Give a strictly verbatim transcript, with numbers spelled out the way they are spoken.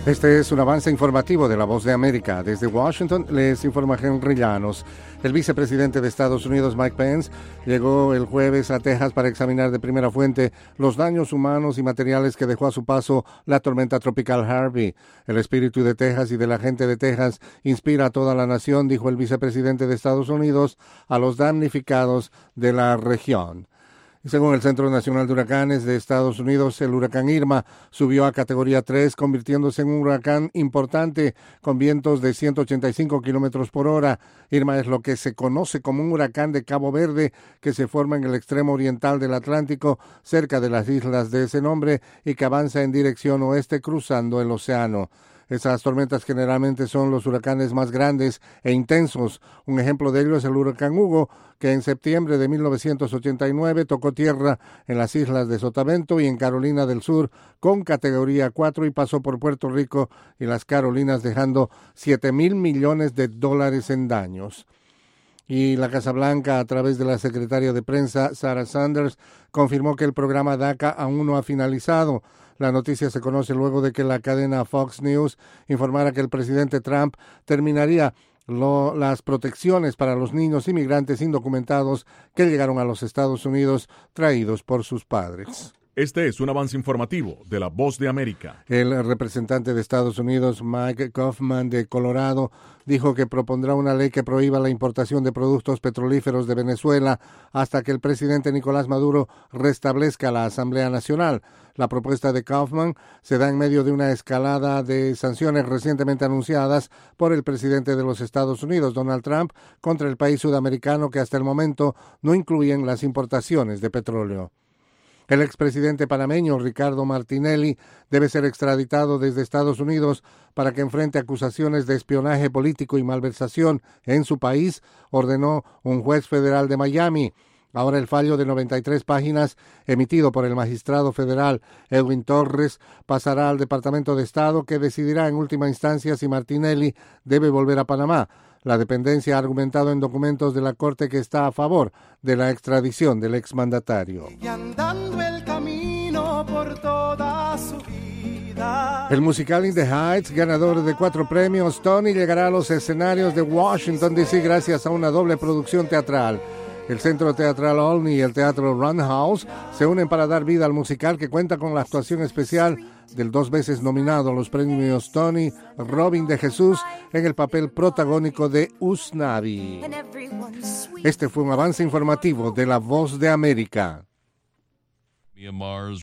Este es un avance informativo de La Voz de América. Desde Washington les informa Henry Llanos. El vicepresidente de Estados Unidos, Mike Pence, llegó el jueves a Texas para examinar de primera fuente los daños humanos y materiales que dejó a su paso la tormenta tropical Harvey. El espíritu de Texas y de la gente de Texas inspira a toda la nación, dijo el vicepresidente de Estados Unidos, a los damnificados de la región. Según el Centro Nacional de Huracanes de Estados Unidos, el huracán Irma subió a categoría tres, convirtiéndose en un huracán importante con vientos de ciento ochenta y cinco kilómetros por hora. Irma es lo que se conoce como un huracán de Cabo Verde, que se forma en el extremo oriental del Atlántico, cerca de las islas de ese nombre, y que avanza en dirección oeste cruzando el océano. Esas tormentas generalmente son los huracanes más grandes e intensos. Un ejemplo de ello es el huracán Hugo, que en septiembre de mil novecientos ochenta y nueve tocó tierra en las islas de Sotavento y en Carolina del Sur con categoría cuatro y pasó por Puerto Rico y las Carolinas, dejando siete mil millones de dólares en daños. Y la Casa Blanca, a través de la secretaria de prensa, Sarah Sanders, confirmó que el programa DACA aún no ha finalizado. La noticia se conoce luego de que la cadena Fox News informara que el presidente Trump terminaría lo, las protecciones para los niños inmigrantes indocumentados que llegaron a los Estados Unidos traídos por sus padres. Este es un avance informativo de La Voz de América. El representante de Estados Unidos, Mike Coffman, de Colorado, dijo que propondrá una ley que prohíba la importación de productos petrolíferos de Venezuela hasta que el presidente Nicolás Maduro restablezca la Asamblea Nacional. La propuesta de Kaufman se da en medio de una escalada de sanciones recientemente anunciadas por el presidente de los Estados Unidos, Donald Trump, contra el país sudamericano, que hasta el momento no incluyen las importaciones de petróleo. El expresidente panameño Ricardo Martinelli debe ser extraditado desde Estados Unidos para que enfrente acusaciones de espionaje político y malversación en su país, ordenó un juez federal de Miami. Ahora el fallo de noventa y tres páginas emitido por el magistrado federal Edwin Torres pasará al Departamento de Estado, que decidirá en última instancia si Martinelli debe volver a Panamá. La dependencia ha argumentado en documentos de la Corte que está a favor de la extradición del exmandatario. Y andando el camino por toda su vida. El musical In the Heights, ganador de cuatro premios Tony, llegará a los escenarios de Washington, D C gracias a una doble producción teatral. El Centro Teatral Olney y el Teatro Roundhouse se unen para dar vida al musical, que cuenta con la actuación especial del dos veces nominado a los premios Tony, Robin de Jesús, en el papel protagónico de Usnavi. Este fue un avance informativo de La Voz de América.